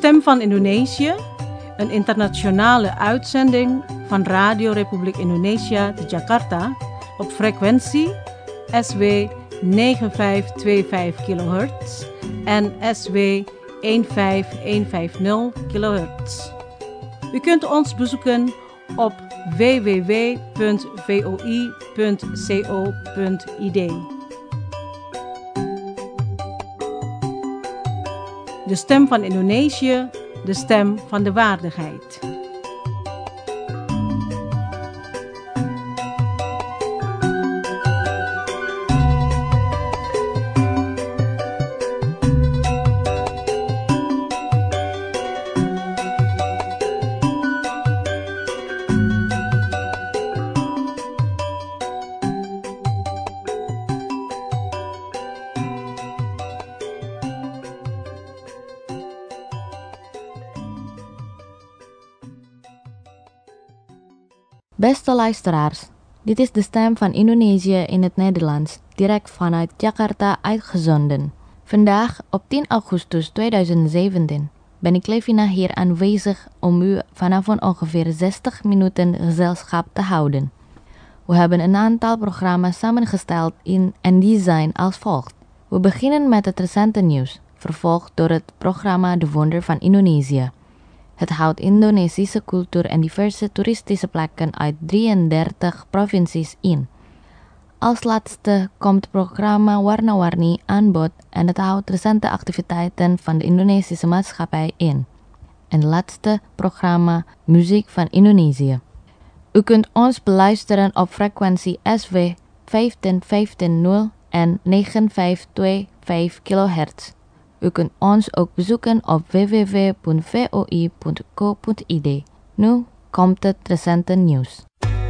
Stem van Indonesië, een internationale uitzending van Radio Republiek Indonesia te Jakarta op frequentie SW 9525 kHz en SW 15150 kHz. U kunt ons bezoeken op www.voi.co.id. De stem van Indonesië, de stem van de waardigheid. Beste luisteraars, dit is de stem van Indonesië in het Nederlands, direct vanuit Jakarta uitgezonden. Vandaag, op 10 augustus 2017, ben ik Levina hier aanwezig om u vanavond ongeveer 60 minuten gezelschap te houden. We hebben een aantal programma's samengesteld en die zijn als volgt. We beginnen met het recente nieuws, vervolgd door het programma De Wonder van Indonesië. Het houdt Indonesische cultuur en diverse toeristische plekken uit 33 provincies in. Als laatste komt het programma Warna-Warni aan bod en het houdt recente activiteiten van de Indonesische maatschappij in. En laatste programma Muziek van Indonesië. U kunt ons beluisteren op frequentie SW 15150 en 9525 kHz. U kunt ons ook bezoeken op www.voi.co.id. Nu komt het recente nieuws.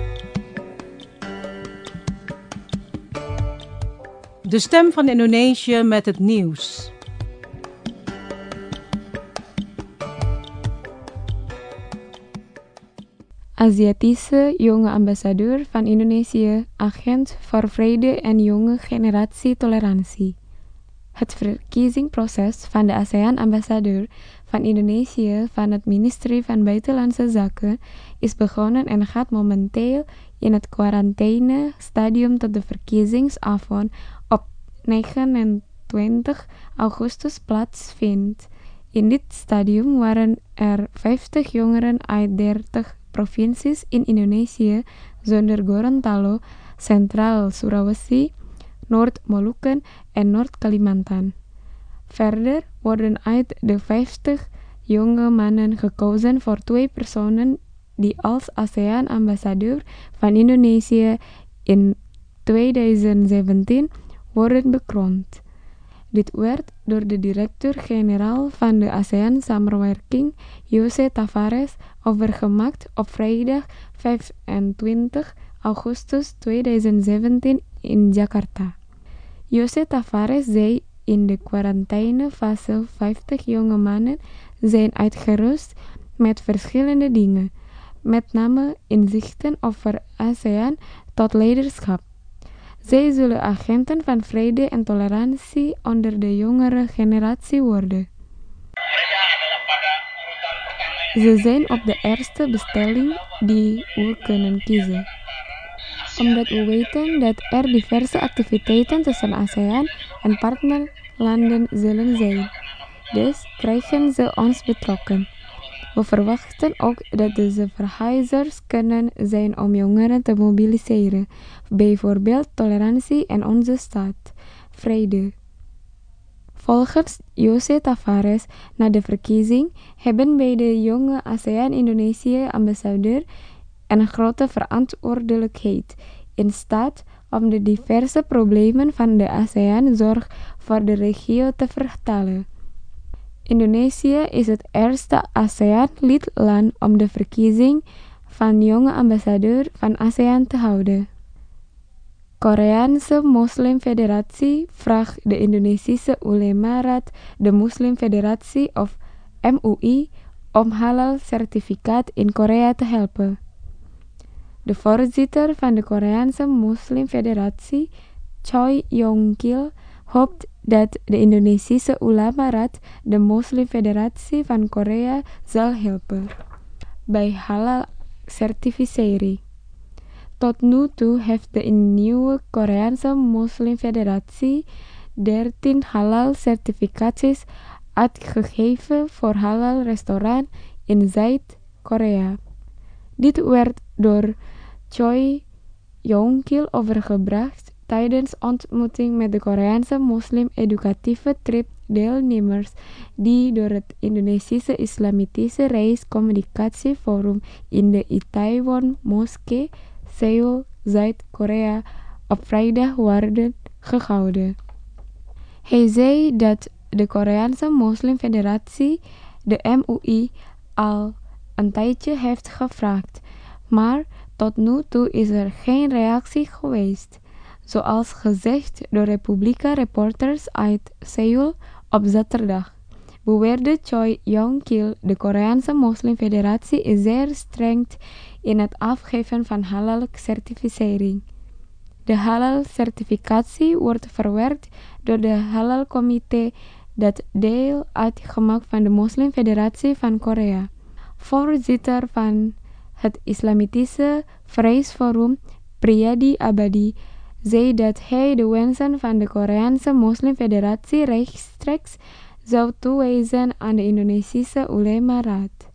De stem van Indonesië met het nieuws. Aziatische jonge ambassadeur van Indonesië, agent voor vrede en jonge generatie tolerantie. Het verkiezingsproces van de ASEAN-ambassadeur van Indonesië van het ministerie van Buitenlandse Zaken is begonnen en gaat momenteel in het quarantaine-stadium tot de verkiezingsavond op 29 augustus plaatsvindt. In dit stadium waren er 50 jongeren uit 30 provincies in Indonesië, zonder Gorontalo, Centraal Sulawesi, Noord-Molukken en Noord-Kalimantan. Verder worden uit de 50 jonge mannen gekozen voor 2 personen die als ASEAN-ambassadeur van Indonesië in 2017 worden bekroond. Dit werd door de directeur-generaal van de ASEAN-samenwerking, José Tavares, overgemaakt op vrijdag 25 augustus 2017 in Jakarta. José Tavares zei in de quarantainefase 50 jonge mannen zijn uitgerust met verschillende dingen, met name inzichten over ASEAN tot leiderschap. Zij zullen agenten van vrede en tolerantie onder de jongere generatie worden. Ze zijn op de eerste bestelling die we kunnen kiezen. Omdat we weten dat er diverse activiteiten tussen ASEAN en partnerlanden zullen zijn. Dus krijgen ze ons betrokken. We verwachten ook dat deze verhuizers kunnen zijn om jongeren te mobiliseren, bijvoorbeeld tolerantie en onze staat, vrede. Volgens José Tavares, na de verkiezing hebben bij de jonge ASEAN-Indonesië-ambassadeur een grote verantwoordelijkheid in staat om de diverse problemen van de ASEAN zorg voor de regio te vertalen. Indonesië is het eerste ASEAN-lidland om de verkiezing van jonge ambassadeur van ASEAN te houden. Koreaanse Moslimfederatie vraagt de Indonesische Ulema-raad, de Moslimfederatie of MUI, om halal-certificaat in Korea te helpen. De voorzitter van de Koreaanse Moslimfederatie, Choi Yong-kil, hoopt dat de Indonesische Ulama Raad de Moslimfederatie van Korea zal helpen bij halal certificering. Tot nu toe heeft de nieuwe Koreaanse Moslimfederatie 13 halal certificaties uitgegeven voor halal restaurant in Zuid-Korea. Dit werd door Choi Yong-kil overgebracht tijdens ontmoeting met de Koreaanse moslim-educatieve trip deelnemers die door het Indonesische Islamitische Reiscommunicatieforum in de Itaewon Moskee, Seoul, Zuid-Korea op vrijdag werden gehouden. Hij zei dat de Koreaanse Moslimfederatie de MUI al een tijdje heeft gevraagd, maar tot nu toe is er geen reactie geweest, zoals gezegd door Republika-reporters uit Seoul op zaterdag. Beweerde Choi Yong-kil, de Koreaanse Moslimfederatie is zeer streng in het afgeven van halal-certificering. De halal-certificatie wordt verwerkt door de Halal-comité dat deel uitgemaakt van de Moslimfederatie van Korea. Voorzitter van het Islamitische Vrijheidsforum, Priyadi Abadi, zei dat hij de wensen van de Koreaanse Moslimfederatie rechtstreeks zou toewijzen aan de Indonesische Ulema Raad.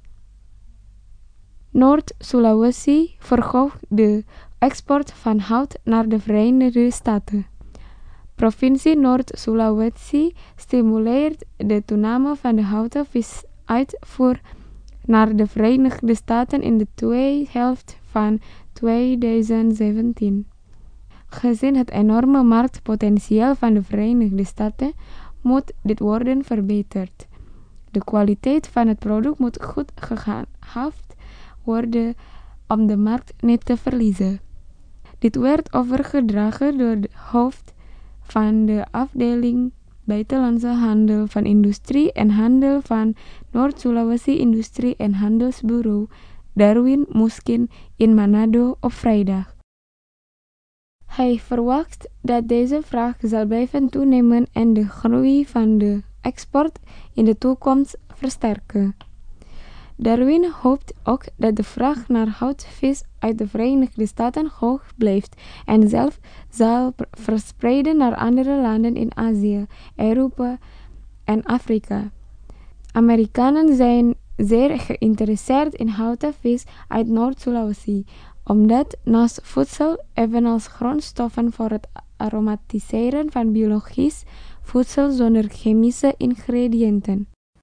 Noord-Sulawesi verhoogt de export van hout naar de Verenigde Staten. Provincie Noord-Sulawesi stimuleert de toename van de houten visuitvoer naar de Verenigde Staten in de tweede helft van 2017. Gezien het enorme marktpotentieel van de Verenigde Staten moet dit worden verbeterd. De kwaliteit van het product moet goed gehandhaafd worden om de markt niet te verliezen. Dit werd overgedragen door de hoofd van de afdeling Buitenlandse Handel van Industrie en Handel van Noord-Sulawesi Industrie- en Handelsbureau, Darwin Muskin, in Manado op vrijdag. Hij verwacht dat deze vraag zal blijven toenemen en de groei van de export in de toekomst versterken. Darwin hoopt ook dat de vraag naar houtvis uit de Verenigde Staten hoog blijft en zelf zal verspreiden naar andere landen in Azië, Europa en Afrika. Amerikanen zijn zeer geïnteresseerd in houten vis uit Noord-Sulawesi, omdat naast voedsel evenals grondstoffen voor het aromatiseren van biologisch voedsel zonder chemische ingrediënten.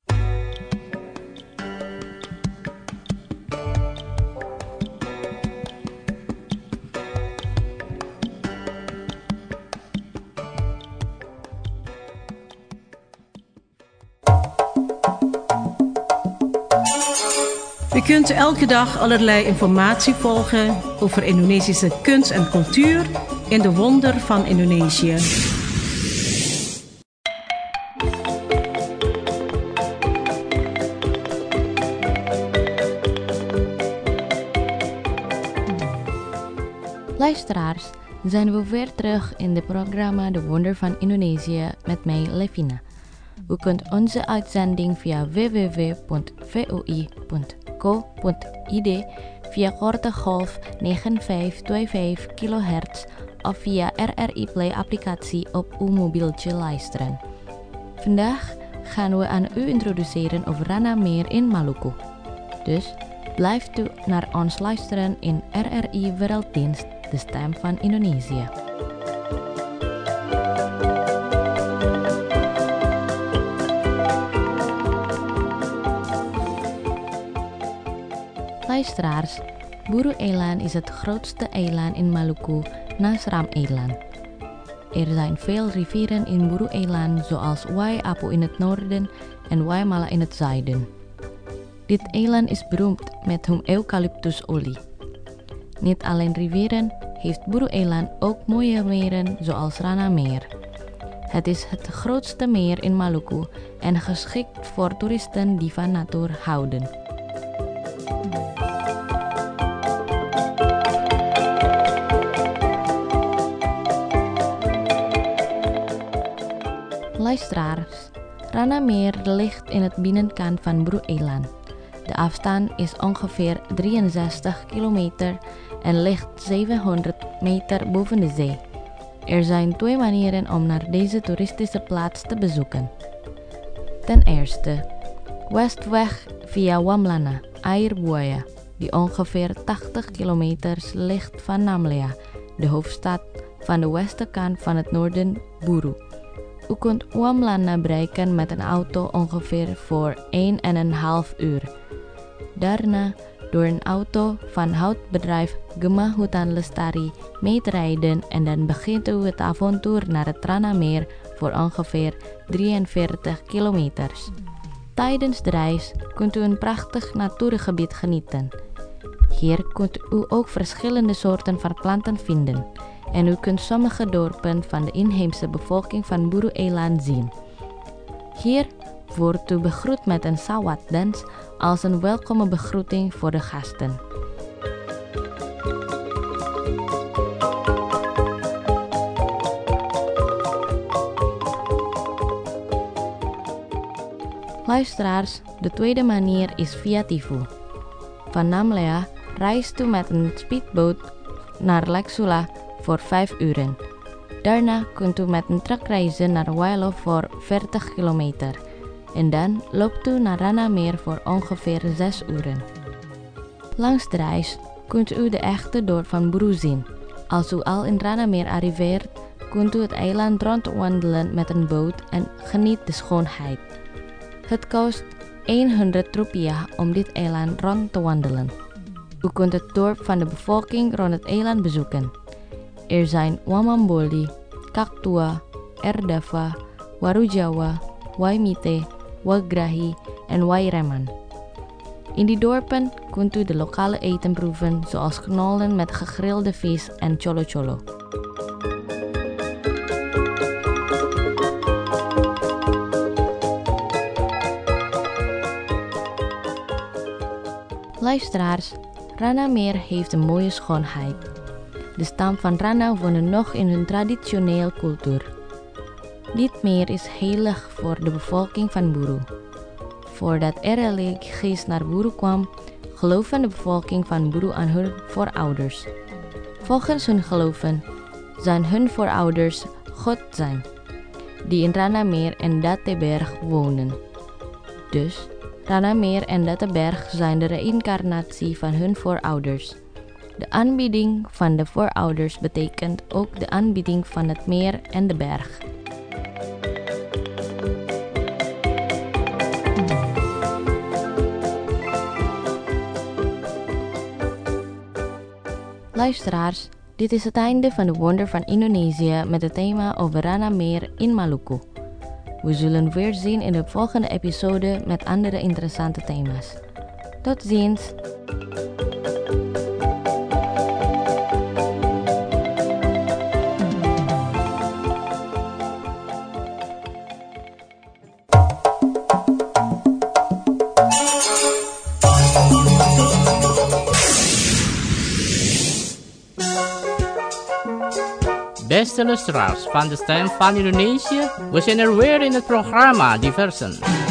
U kunt elke dag allerlei informatie volgen over Indonesische kunst en cultuur in de wonder van Indonesië. Luisteraars, zijn we weer terug in het programma De Wonder van Indonesië met mij, Levina. U kunt onze uitzending via www.voi.co.id, via korte golf 9525 kHz of via RRI Play applicatie op uw mobieltje luisteren. Vandaag gaan we aan u introduceren over Rana Meer in Maluku. Dus blijft u naar ons luisteren in RRI Werelddienst, de stem van Indonesië. Luisteraars, Buru-eiland is het grootste eiland in Maluku naast Ram-eiland. Er zijn veel rivieren in Buru-eiland zoals Waiapu in het noorden en Waimala in het zuiden. Dit eiland is beroemd met hun eucalyptusolie. Niet alleen rivieren heeft Buru-eiland ook mooie meren zoals Rana Meer. Het is het grootste meer in Maluku en geschikt voor toeristen die van natuur houden. Luisteraars, Ranamir ligt in het binnenkant van Buru-eiland. De afstand is ongeveer 63 kilometer en ligt 700 meter boven de zee. Er zijn 2 manieren om naar deze toeristische plaats te bezoeken. Ten eerste, westweg via Wamlana, Air Buaya, die ongeveer 80 kilometer ligt van Namlea, de hoofdstad van de westenkant van het noorden Buru. U kunt Wamlana bereiken met een auto ongeveer voor 1,5 uur. Daarna door een auto van houtbedrijf Gema Hutan Lestari mee te rijden en dan begint u het avontuur naar het Ranamir voor ongeveer 43 kilometers. Tijdens de reis kunt u een prachtig natuurgebied genieten. Hier kunt u ook verschillende soorten van planten vinden en u kunt sommige dorpen van de inheemse bevolking van Buru-eiland zien. Hier wordt u begroet met een sawat-dans als een welkome begroeting voor de gasten. Luisteraars, de tweede manier is via Tifu. Van Namlea reist u met een speedboot naar Lake Sula voor 5 uren. Daarna kunt u met een truck reizen naar Wailo voor 40 kilometer. En dan loopt u naar Ranamir voor ongeveer 6 uren. Langs de reis kunt u de echte dorp van Buru zien. Als u al in Ranamir arriveert, kunt u het eiland rondwandelen met een boot en geniet de schoonheid. Het kost 100 rupiah om dit eiland rond te wandelen. U kunt het dorp van de bevolking rond het eiland bezoeken. Er zijn Wamamboli, Kaktua, Erdava, Warujawa, Waimite, Wagrahi en Waireman. In die dorpen kunt u de lokale eten proeven, zoals knollen met gegrilde vis en cholo-cholo. Luisteraars, Ranamir heeft een mooie schoonheid. De stam van Rana wonen nog in hun traditionele cultuur. Dit meer is heilig voor de bevolking van Buru. Voordat er religie naar Buru kwam, geloofde de bevolking van Buru aan hun voorouders. Volgens hun geloven zijn hun voorouders God zijn, die in Ranamir en Dateberg wonen. Dus Ranamir en Dateberg zijn de reïncarnatie van hun voorouders. De aanbidding van de voorouders betekent ook de aanbidding van het meer en de berg. Luisteraars, dit is het einde van de Wonder van Indonesië met het thema over Ranamir in Maluku. We zullen weer zien in de volgende episode met andere interessante thema's. Tot ziens! Beste luisteraars van de Stem van Indonesië, we zijn er weer in het programma Diversen.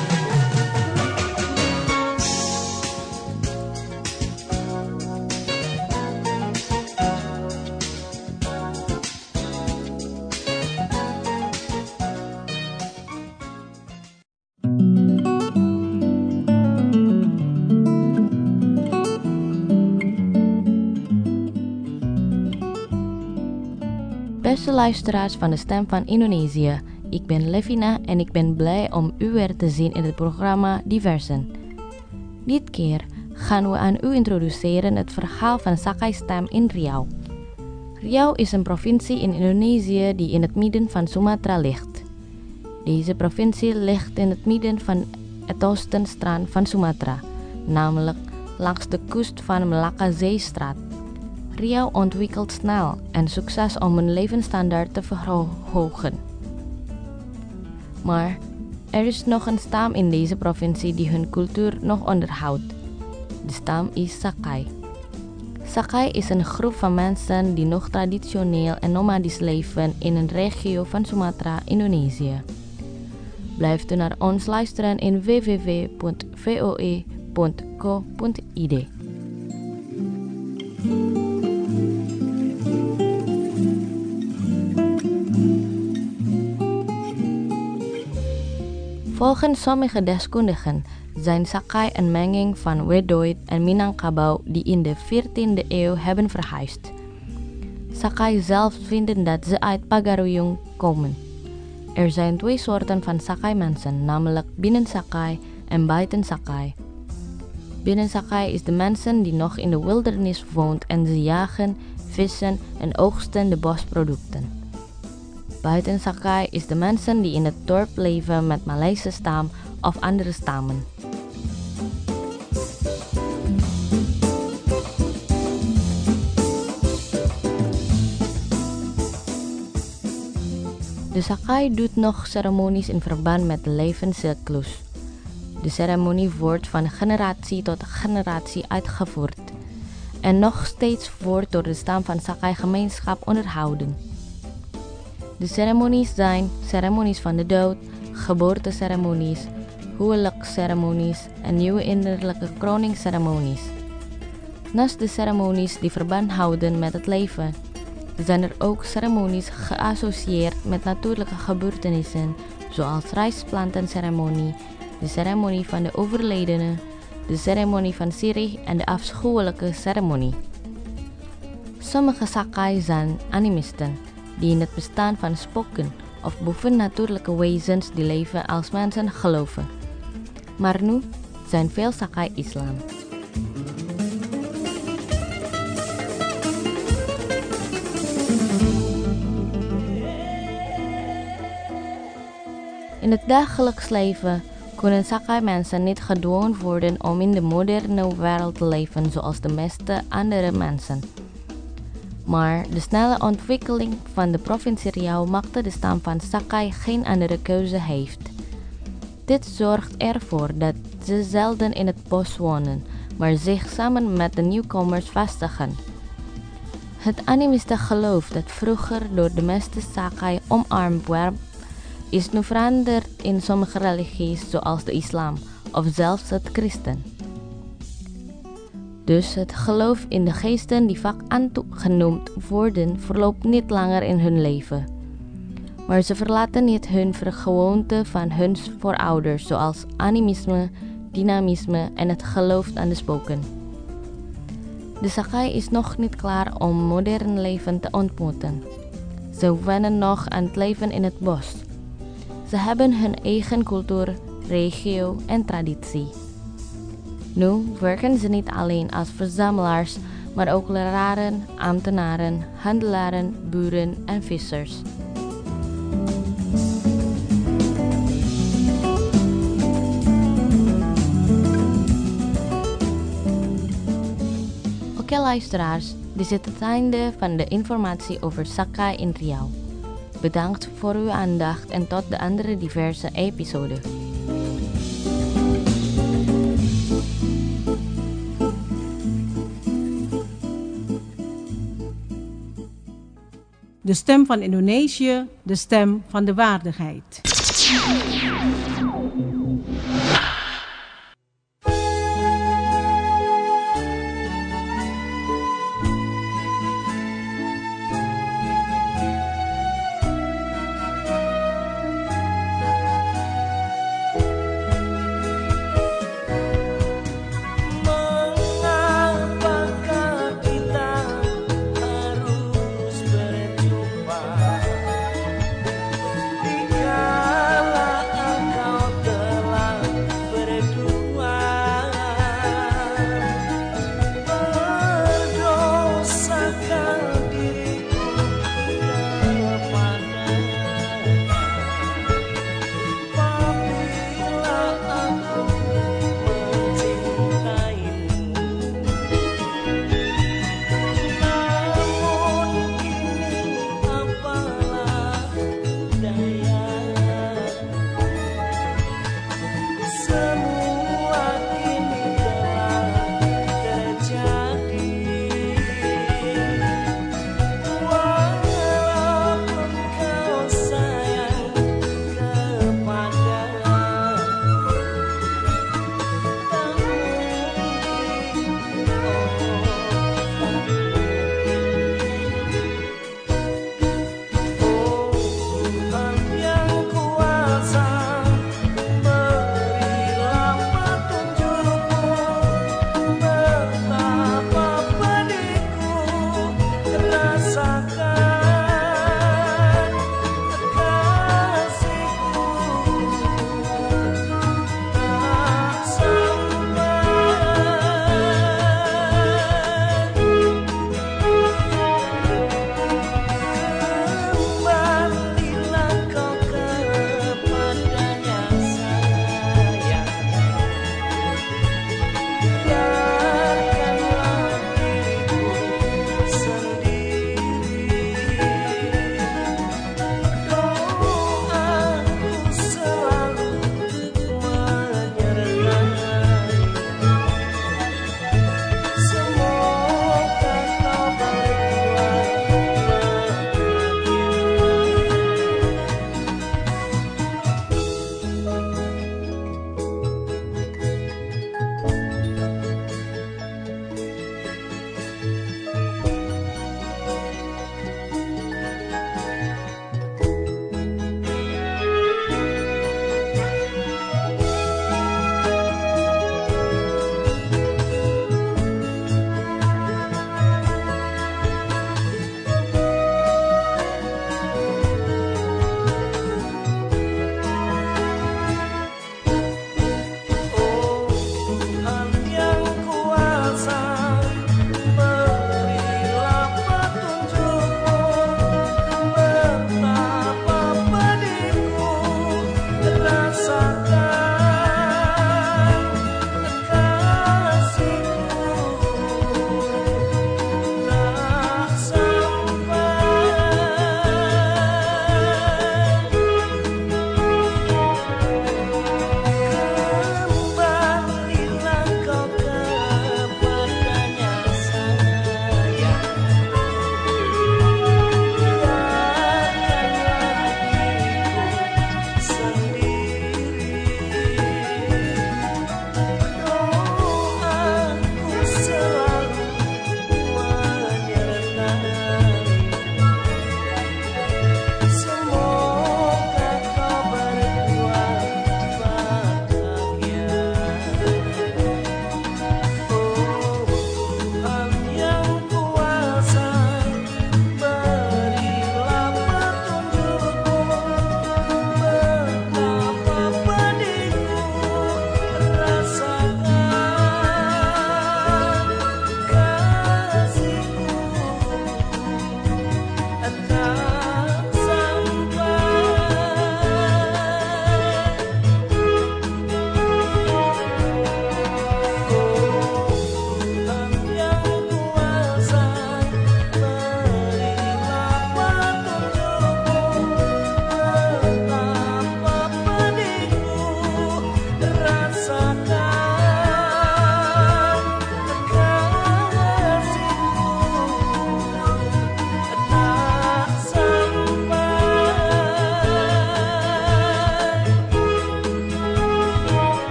Beste luisteraars van de Stem van Indonesië, ik ben Levina en ik ben blij om u weer te zien in het programma Diversen. Dit keer gaan we aan u introduceren het verhaal van Sakai Stem in Riau. Riau is een provincie in Indonesië die in het midden van Sumatra ligt. Deze provincie ligt in het midden van het oostenstrand van Sumatra, namelijk langs de kust van Malacca-zeestraat. Riau ontwikkelt snel en succes om hun levensstandaard te verhogen. Maar er is nog een stam in deze provincie die hun cultuur nog onderhoudt. De stam is Sakai. Sakai is een groep van mensen die nog traditioneel en nomadisch leven in een regio van Sumatra, Indonesië. Blijft u naar ons luisteren in www.voe.co.id. Volgens sommige deskundigen zijn Sakai een menging van Wedooid en Minangkabau die in de 14e eeuw hebben verhuisd. Sakai zelf vinden dat ze uit Pagaruyung komen. Er zijn 2 soorten van Sakai mensen, namelijk binnen Sakai en buiten Sakai. Binnen Sakai is de mensen die nog in de wildernis woont en ze jagen, vissen en oogsten de bosproducten. Buiten Sakai is de mensen die in het dorp leven met Maleise stam of andere stammen. De Sakai doet nog ceremonies in verband met de levenscyclus. De ceremonie wordt van generatie tot generatie uitgevoerd en nog steeds wordt door de stam van Sakai gemeenschap onderhouden. De ceremonies zijn ceremonies van de dood, geboorteceremonies, huwelijksceremonies en nieuwe innerlijke kroningsceremonies. Naast de ceremonies die verband houden met het leven, zijn er ook ceremonies geassocieerd met natuurlijke gebeurtenissen, zoals rijstplantenceremonie, de ceremonie van de overledene, de ceremonie van Sirih en de afschuwelijke ceremonie. Sommige Sakai zijn animisten, die in het bestaan van spoken of bovennatuurlijke wezens die leven als mensen geloven. Maar nu zijn veel Sakai islam. In het dagelijks leven kunnen Sakai-mensen niet gedwongen worden om in de moderne wereld te leven zoals de meeste andere mensen. Maar de snelle ontwikkeling van de provincie Riau maakte de stam van Sakai geen andere keuze heeft. Dit zorgt ervoor dat ze zelden in het bos wonen, maar zich samen met de nieuwkomers vestigen. Het animiste geloof dat vroeger door de meeste Sakai omarmd werd, is nu veranderd in sommige religies zoals de islam of zelfs het christen. Dus het geloof in de geesten die vaak Antu genoemd worden verloopt niet langer in hun leven. Maar ze verlaten niet hun gewoonte van hun voorouders zoals animisme, dynamisme en het geloof aan de spoken. De Sakai is nog niet klaar om modern leven te ontmoeten. Ze wennen nog aan het leven in het bos. Ze hebben hun eigen cultuur, regio en traditie. Nu werken ze niet alleen als verzamelaars, maar ook leraren, ambtenaren, handelaren, boeren en vissers. Oké luisteraars, dit is het einde van de informatie over Sakai in Riau. Bedankt voor uw aandacht en tot de andere diverse episoden. De stem van Indonesië, de stem van de waardigheid. Dikala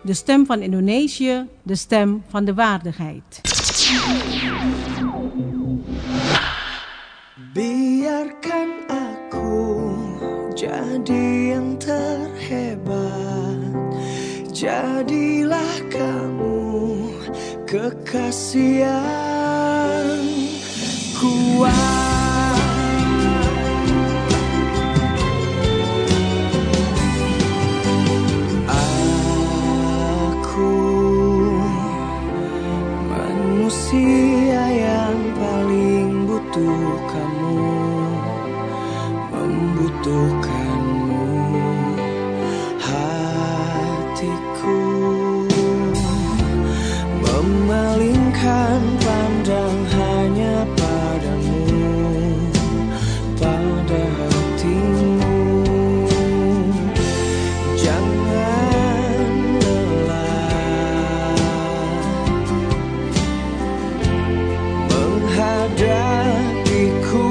De stem van Indonesië, de stem van de waardigheid. Biarkan aku jadi yang terhebat, jadilah kamu kekasih yang kuat. Manusia yang paling butuh kamu, membutuhkanmu, hatiku memalingkan pandang hanya padamu, pada hatimu. Jangan lelah menghadapiku,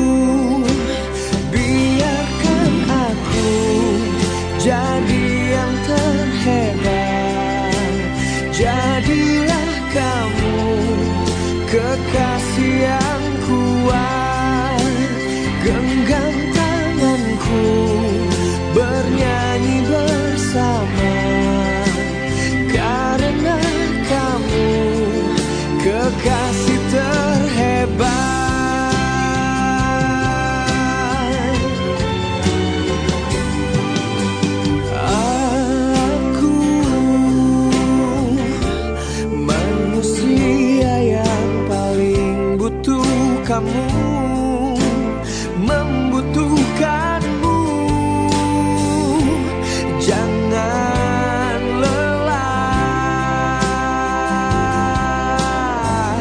biarkan aku jadi yang terhebat, jadilah kamu kekasih yang kuat. Genggam tanganku, bernyanyi bersama, karena kamu kekasih terhebat. Aku manusia yang paling butuh kamu, membutuhkanmu. Jangan lelah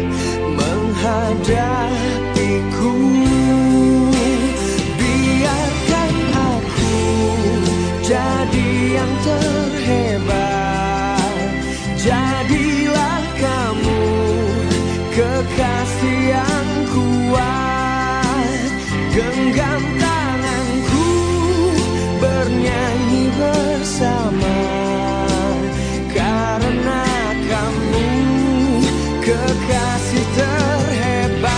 menghadapiku, biarkan aku jadi yang terhebat, jadilah kamu kekasih yang kuat. Genggam tanganku, bernyanyi bersama, karena kamu kekasih terhebat.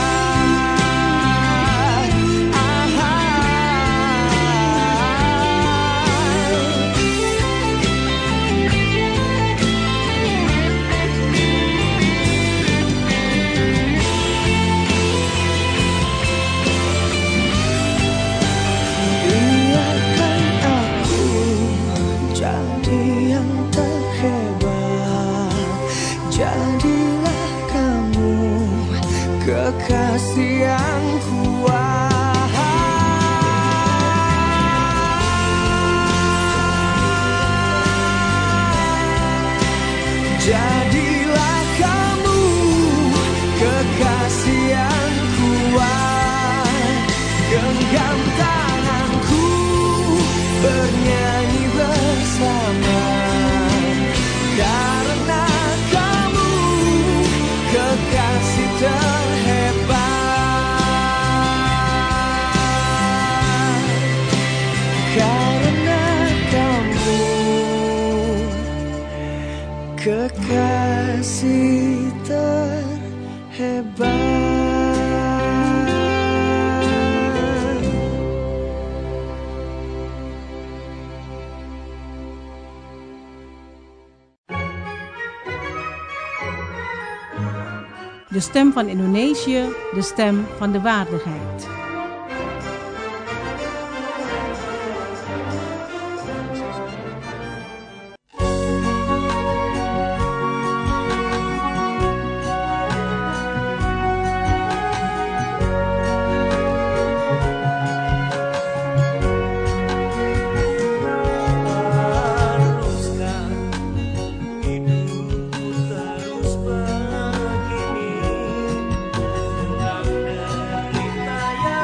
Biarkan aku jadi yang terhebat, jadilah kamu kekasih yang kuat. Jadilah kamu kekasih yang kuat. Genggam tanganku, bernyanyi bersama, karena kamu kekasih terhebat. Karena kamu kekasih terhebat. De stem van Indonesië, de stem van de waardigheid. Haruskah hidupku terus begini, dengan derita yang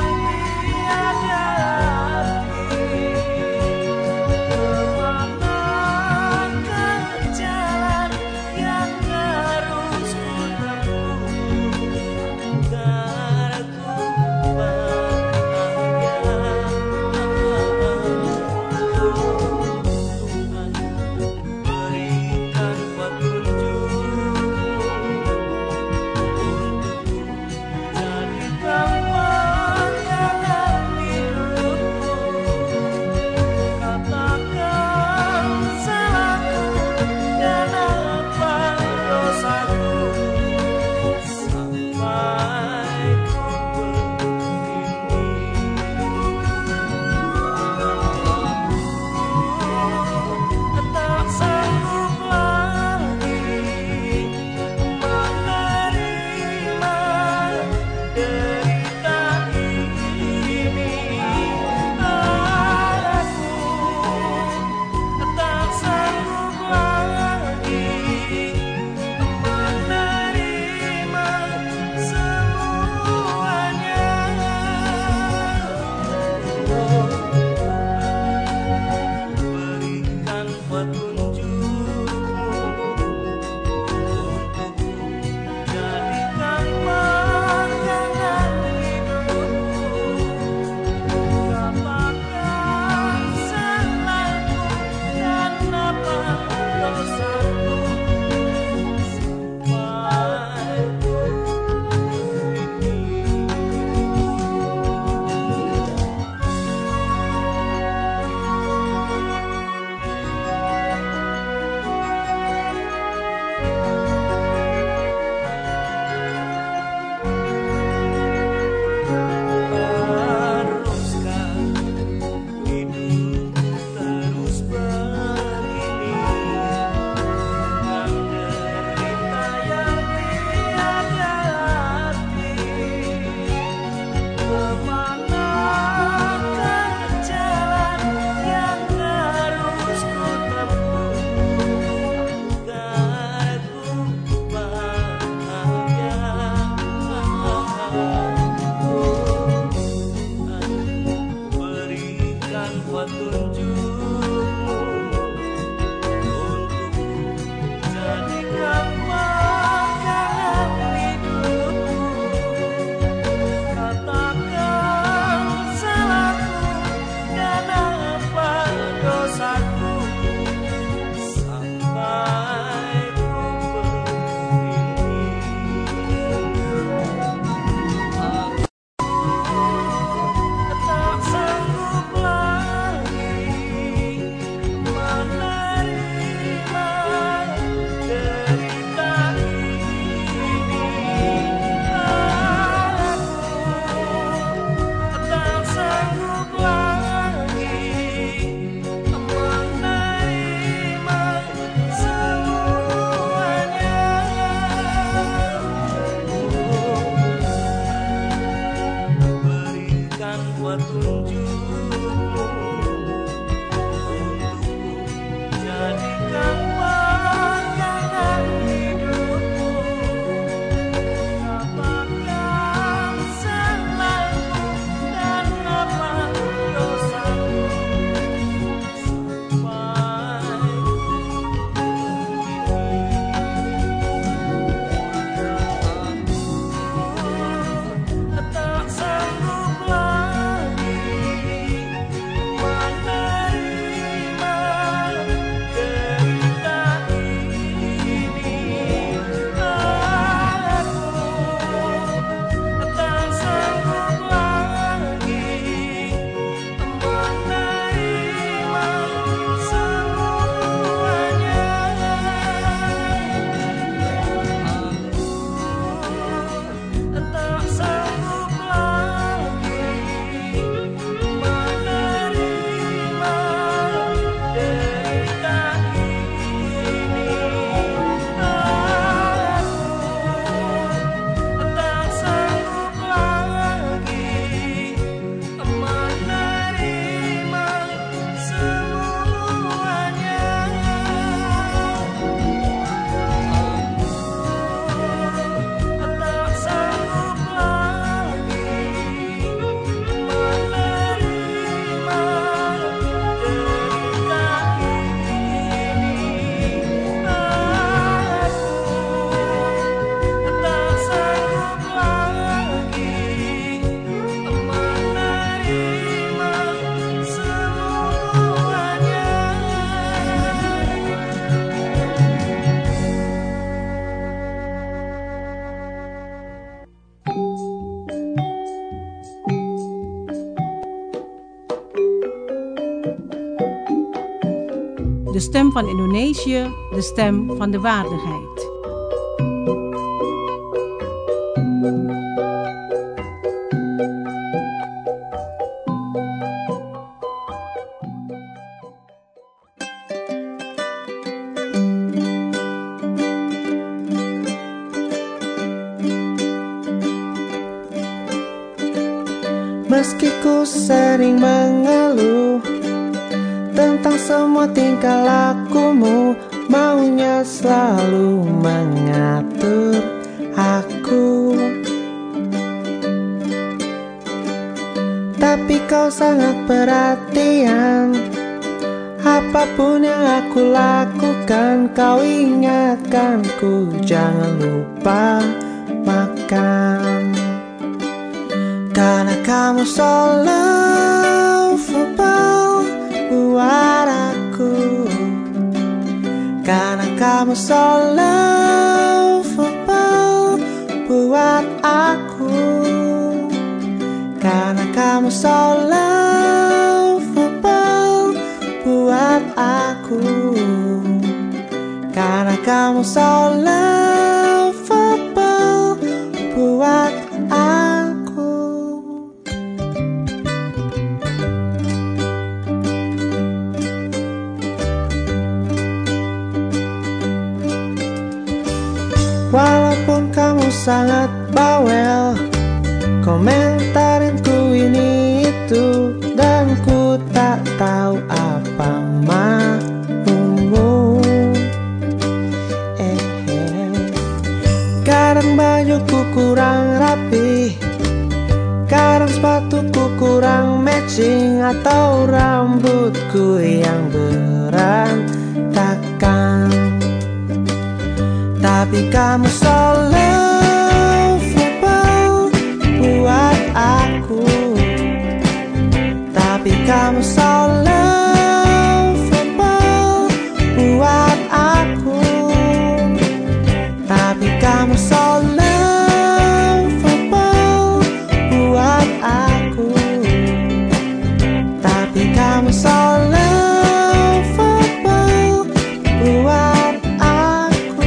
De stem van Indonesië, de stem van de waardigheid. Meski ku sering mengeluh tentang semua tingkah lakumu, maunya selalu mengatur aku. Tapi kau sangat perhatian, apapun yang aku lakukan, kau ingatkanku jangan lupa makan. Karena kamu so lovable buat aku. Karena kamu so lovable buat aku. Karena kamu so lovable buat aku. Karena kamu so lovable buat aku. Walaupun kamu sangat bawel, komentarin ku ini itu, dan ku tak tahu apa maumu. Kadang bajuku kurang rapi, kadang sepatuku kurang matching, atau rambutku yang berantakan. Tapi kamu so lovable buat aku. Tapi kamu so lovable buat aku. Tapi kamu so lovable buat aku. Tapi kamu so lovable buat aku.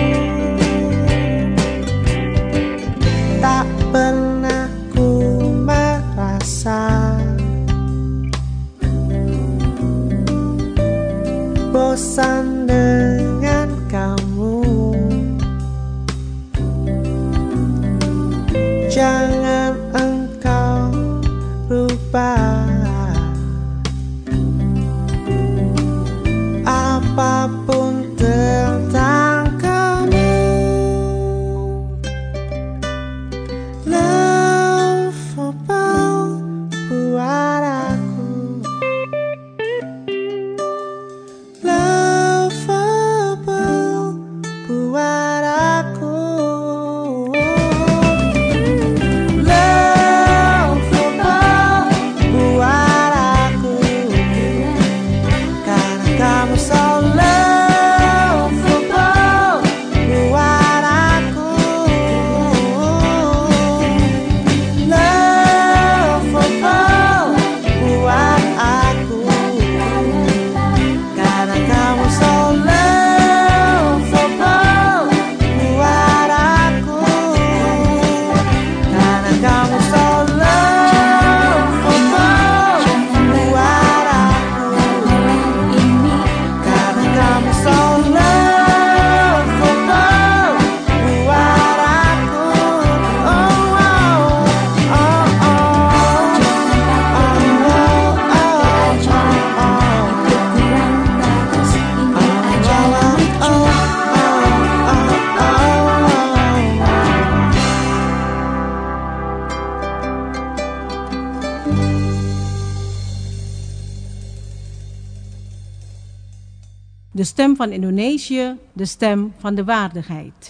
Tak pernah ku merasa bosan dengan kamu. Jangan engkau rubah apapun tentang kamu. Lovable buat aku. Lovable buat aku. Lovable buat aku. Karena kamu so lovable buat aku. Lovable buat aku. Karena kamu so lovable buat aku. Karena kamu so lovable buat aku. Karena kamu so lovable buat aku. Oh, oh, oh, De stem van Indonesië, de stem van de waardigheid.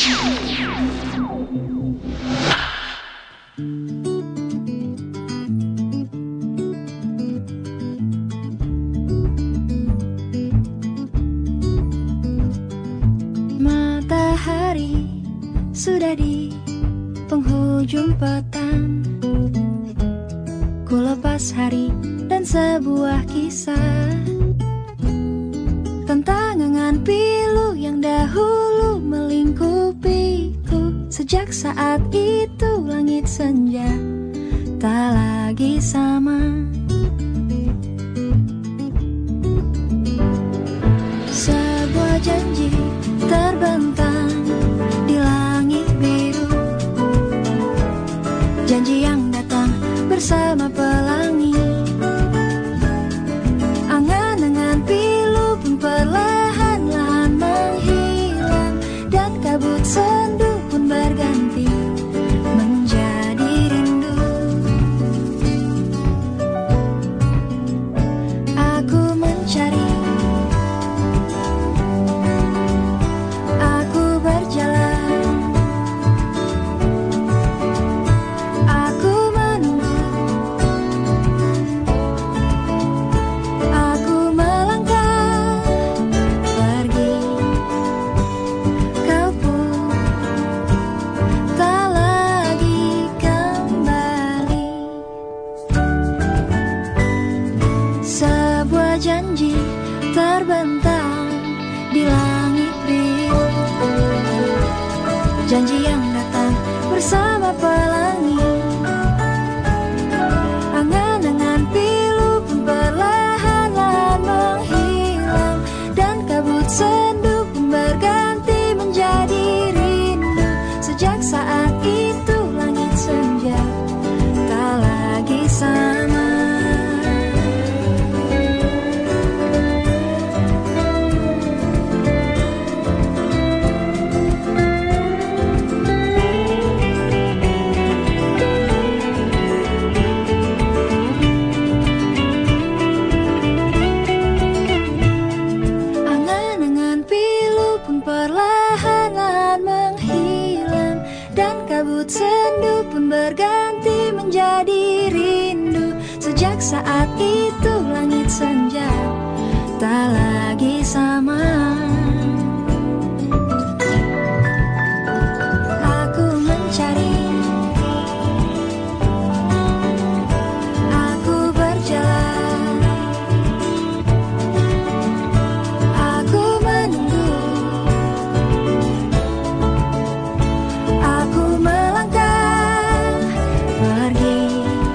Matahari sudah di penghujung petang. Ku lepas hari dan sebuah kisah tentang angan pilu yang dahulu melingkupiku. Sejak saat itu langit senja tak lagi sama. Sebuah janji terbentang di langit biru, janji yang datang bersama pelangi. Angan-angan pilu pun perlahan-lahan menghilang, dan kabut sendu pun berganti menjadi rindu. Aku mencari, aku berjalan, aku menunggu, aku melangkah pergi. Kau pun tak lagi kembali. Sebuah janji terbentang di langit biru, janji yang datang bersama pelangi. Angan-angan pilu pun perlahan-lahan menghilang, dan kabut sendu pun berganti menjadi rindu. Sejak saat itu langit senja tak lagi sama. Angan-angan pilu pun perlahan-lahan menghilang, dan kabut sendu pun berganti menjadi rindu. Sejak saat itu langit senja tak lagi sama. Aku mencari, aku berjalan, aku menunggu, aku melangkah pergi.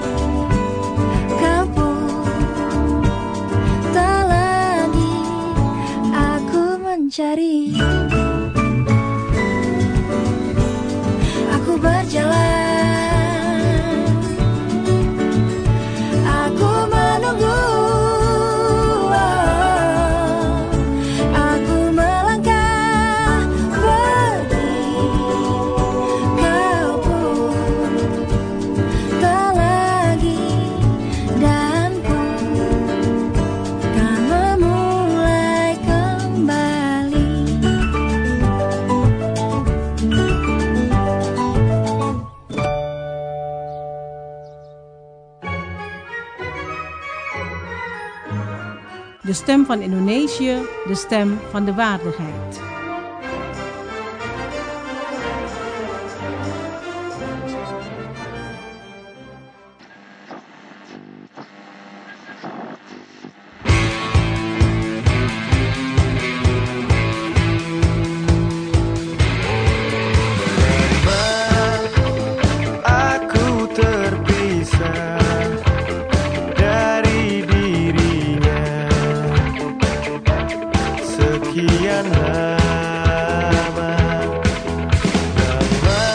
Kau pun tak lagi, aku mencari, aku berjalan, aku menunggu, aku melangkah pergi. Kau pun tak lagi, dan pun kan memulai kembali. De stem van Indonesië, de stem van de waardigheid. Aku terpisah dari dirinya sekian lama. Lama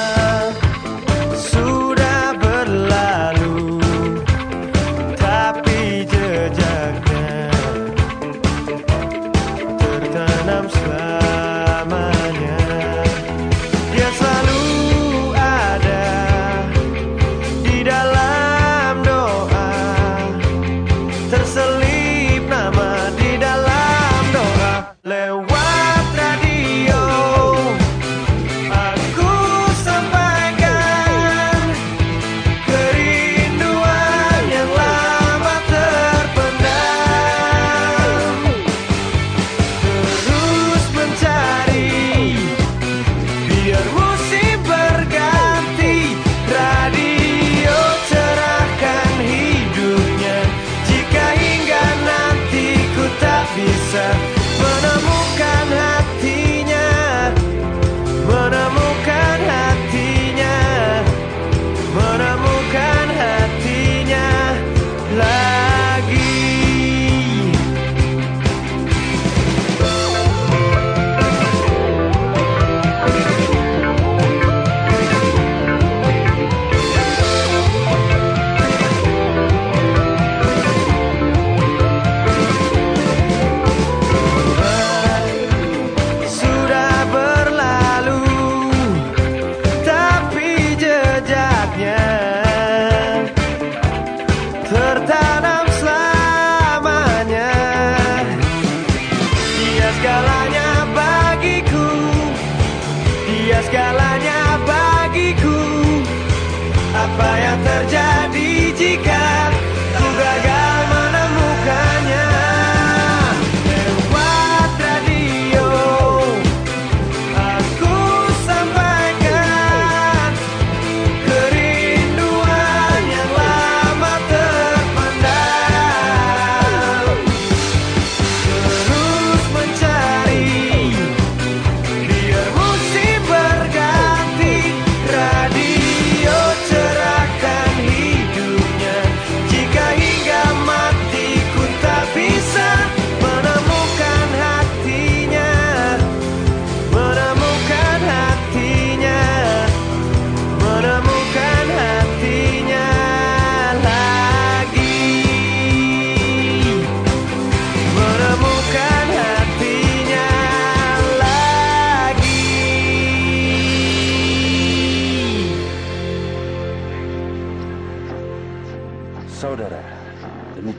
sudah berlalu, tapi jejaknya tertanam selamanya. Dia selalu ada di dalam doa, terselip nama di dalam doa. Lewat radio aku sampaikan kerinduan yang lama terpendam. Terus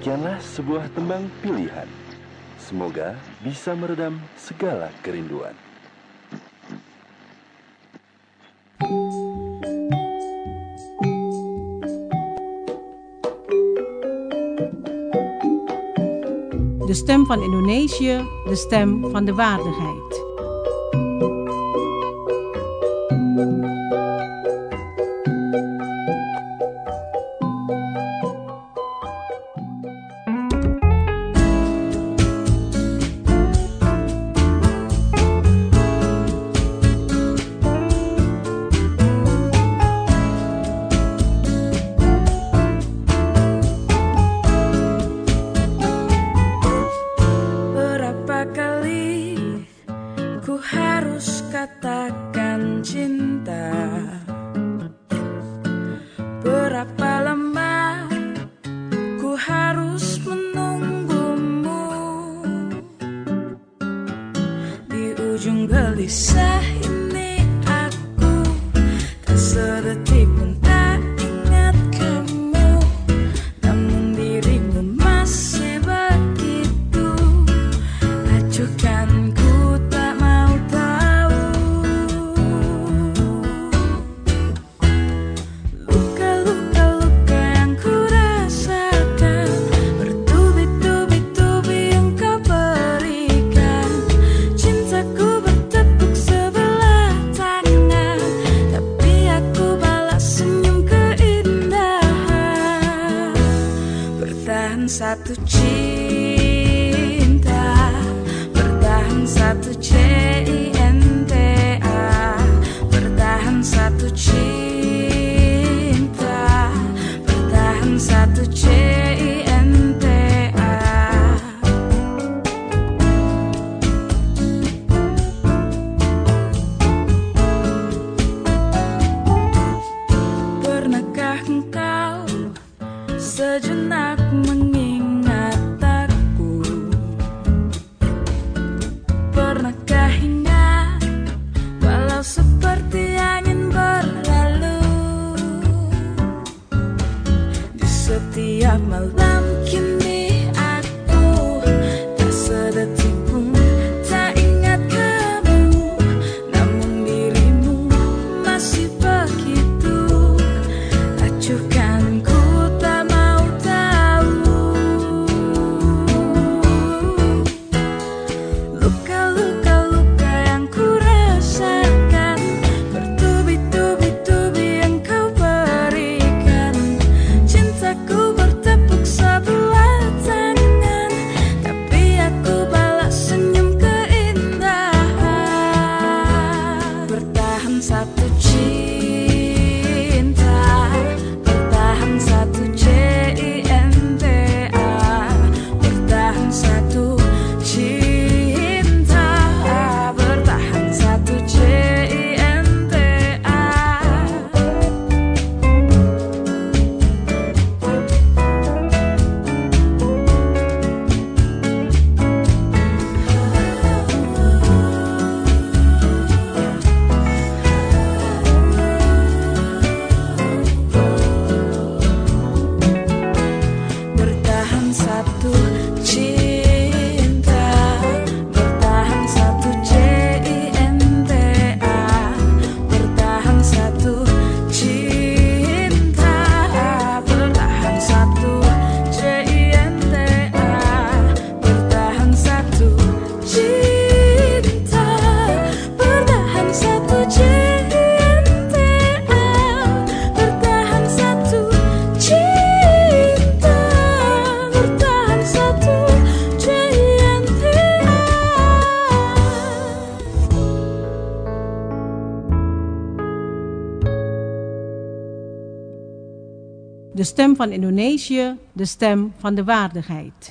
Demikianlah sebuah tembang pilihan. Semoga bisa meredam segala kerinduan. De stem van Indonesië, de stem van de waardigheid. Satu cinta, bertahan satu cinta, bertahan satu cinta, bertahan satu cinta. Pernahkah engkau sejenak mengingat aku? Pernahkah ingat walau seperti angin berlalu? Di setiap malam kini aku tak sedetik pun tak ingat kamu, namun dirimu masih begitu acuhkan. Satu cinta, bertahan satu cinta, bertahan satu cinta, bertahan satu cinta. Satu cinta, bertahan satu cinta, bertahan satu cinta, bertahan satu cinta, bertahan satu cinta, bertahan satu cinta, bertahan satu cinta. De stem van Indonesië, de stem van de waardigheid.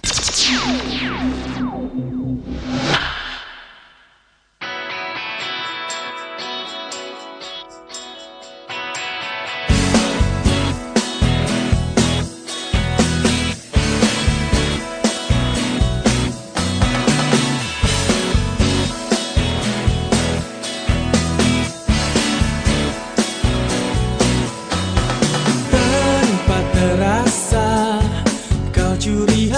Curi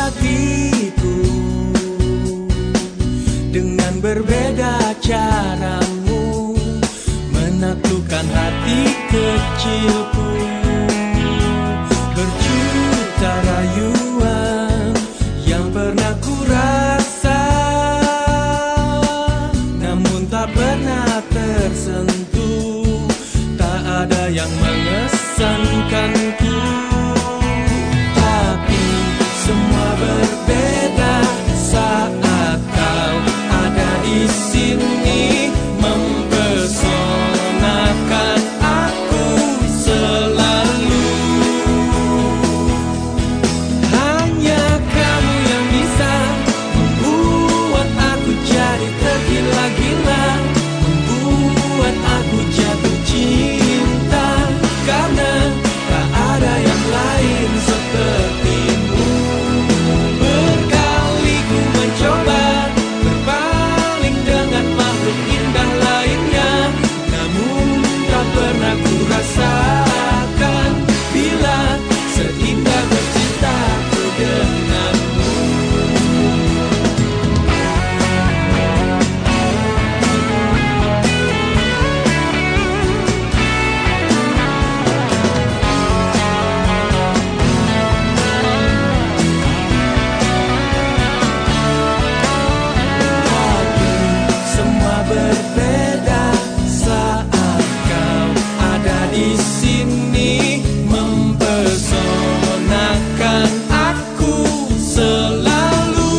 berbeda caramu menaklukkan hati kecilku. Berjuta rayuan yang pernah ku rasa, namun tak pernah tersentuh. Tak ada yang mengesankanku, tapi semua berbeda saat kau ada di sini, mempesonakan aku selalu. Hanya kamu yang bisa membuat aku jadi tergila-gila, membuat aku jatuh cinta, karena tak ada yang lain sepertimu. Berkali ku mencoba berpaling dengan makhluk indah lainnya, namun tak pernah ku rasakan bila seindah bercintaku denganmu. Tapi semua berbeda saat kau ada di sini, mempesonakan aku selalu.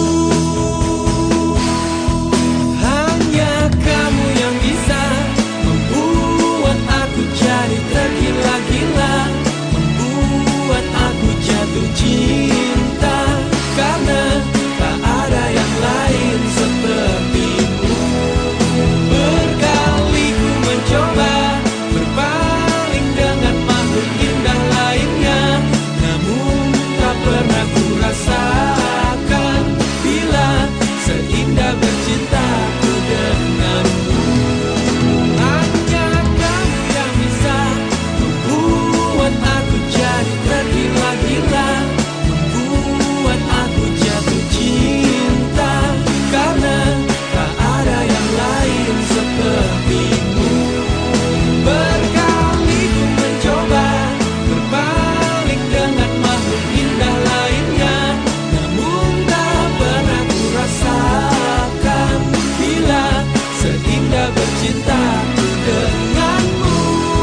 Hanya kamu yang bisa membuat aku jadi tergila-gila, membuat aku jatuh cinta, karena tak ada yang lain sepertimu. Berkali ku mencoba berpaling dengan makhluk indah lainnya, namun tak pernah ku rasakan bila seindah bercintaku denganmu. Hanya kamu yang bisa membuat aku jadi tergila-gila, membuat aku jatuh cinta, karena tak ada yang lain sepertimu. Berkali ku mencoba berpaling dengan makhluk indah lainnya, namun tak pernah ku rasakan bila seindah bercintaku denganmu.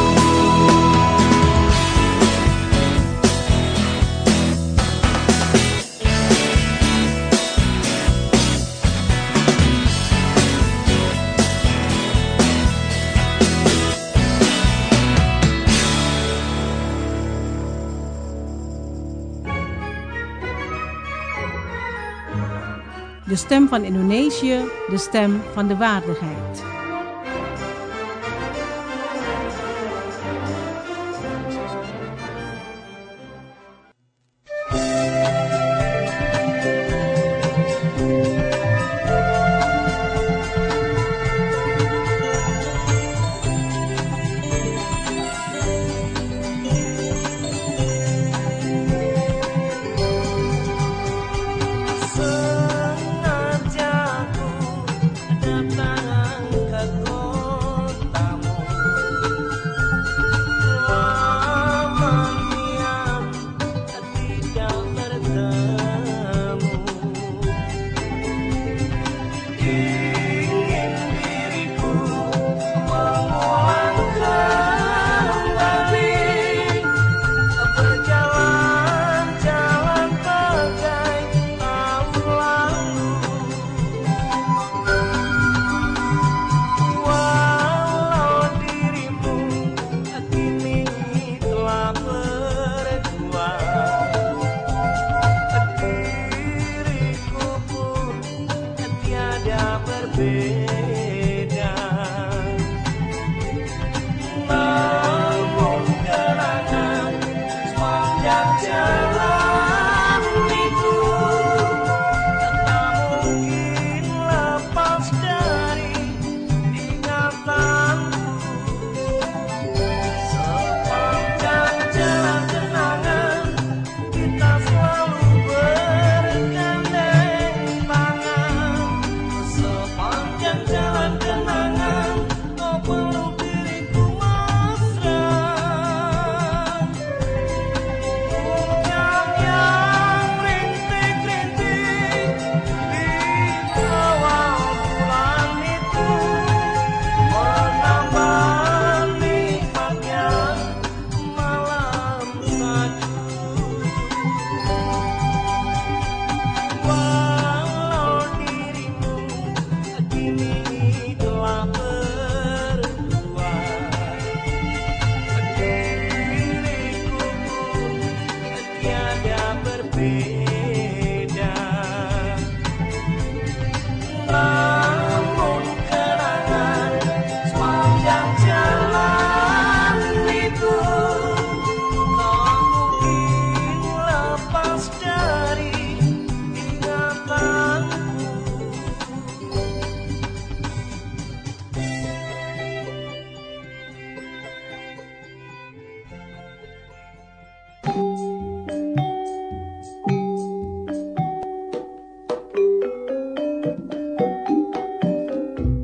De stem van Indonesië, de stem van de waardigheid. Sengaja ku datang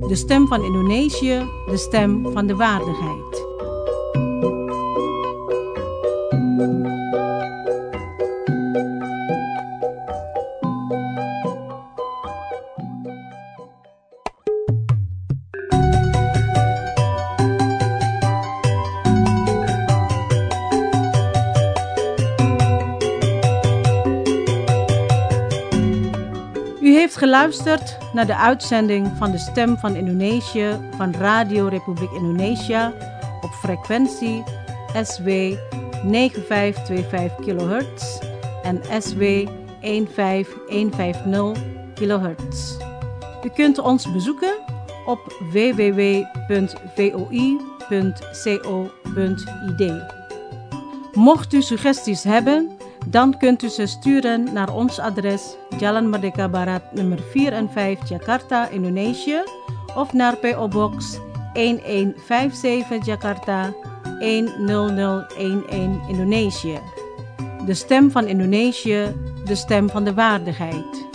De stem van Indonesië, de stem van de waardigheid. U heeft geluisterd naar de uitzending van de Stem van Indonesië van Radio Republiek Indonesia op frequentie SW 9525 kHz en SW 15150 kHz. U kunt ons bezoeken op www.voi.co.id. Mocht u suggesties hebben, dan kunt u ze sturen naar ons adres Jalan Merdeka Barat nummer 4 en 5 Jakarta, Indonesië of naar PO Box 1157 Jakarta 10011 Indonesië. De stem van Indonesië, de stem van de waardigheid.